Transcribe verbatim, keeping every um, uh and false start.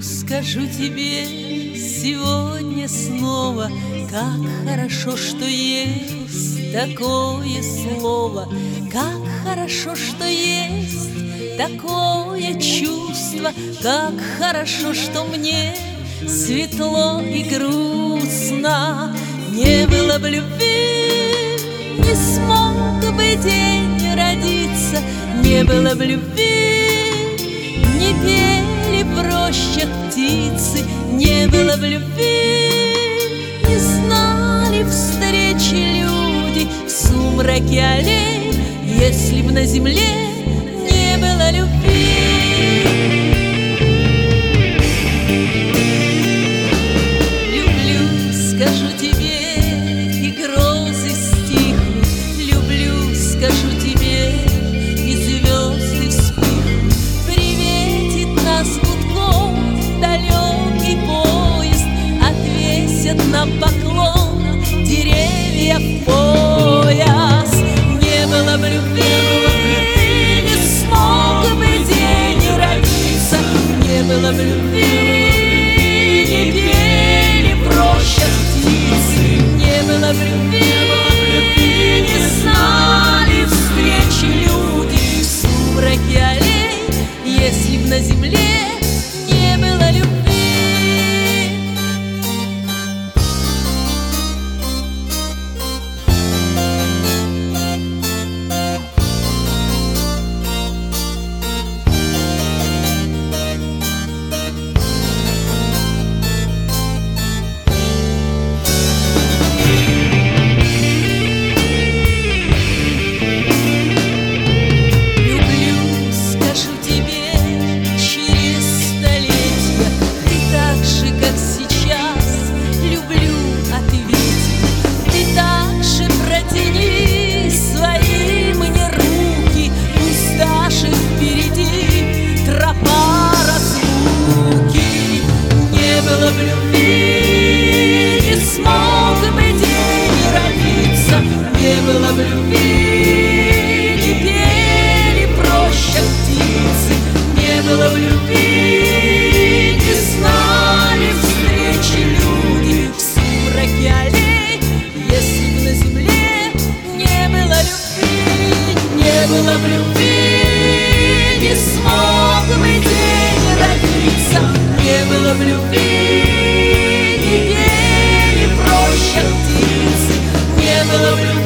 скажу тебе сегодня снова, как хорошо, что есть такое слово, как хорошо, что есть такое чувство, как хорошо, что мне светло и грустно. Не было бы любви, не смог бы день родиться, не было бы любви, не пели в рощах птицы, не было бы любви, не знали встречи люди в сумраке аллей, если б на земле не было любви. Люблю, скажу тебе, и грозы стихнут, люблю, скажу тебе, и звезды вспыхнут, приветит нас гудком далекий поезд, отвесят нам поклон деревья в пояс. Не было бы любви, не смог бы день родиться, не было бы любви, не пели в рощах птицы, не было бы любви, не знали встречи люди в сумраке аллей, если б на земле не было любви. Не было бы любви, не смог бы день родиться, не было бы любви, не пели в рощах птицы, не было бы любви, не знали встречи люди в сумраке аллей, если б на земле не было любви. Не было бы любви, не смог бы день родиться, не было бы любви, не пели в рощах птицы, не было бы любви.